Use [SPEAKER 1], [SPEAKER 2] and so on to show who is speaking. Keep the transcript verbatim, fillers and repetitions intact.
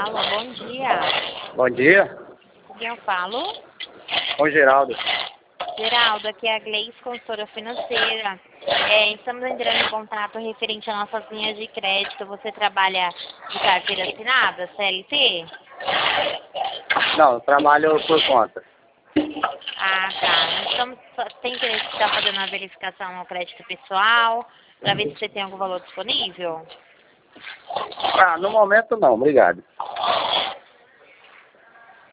[SPEAKER 1] Alô, bom dia.
[SPEAKER 2] Bom dia.
[SPEAKER 1] Com quem eu falo?
[SPEAKER 2] Oi, Geraldo.
[SPEAKER 1] Geraldo, aqui é a Gleice, consultora financeira. É, estamos entrando em contato referente às nossas linhas de crédito. Você trabalha de carteira assinada, C L T?
[SPEAKER 2] Não, eu trabalho por conta.
[SPEAKER 1] Ah, tá. Estamos, tem interesse em estar fazendo uma verificação no crédito pessoal, para ver se você tem algum valor disponível?
[SPEAKER 2] Ah, no momento não, obrigado.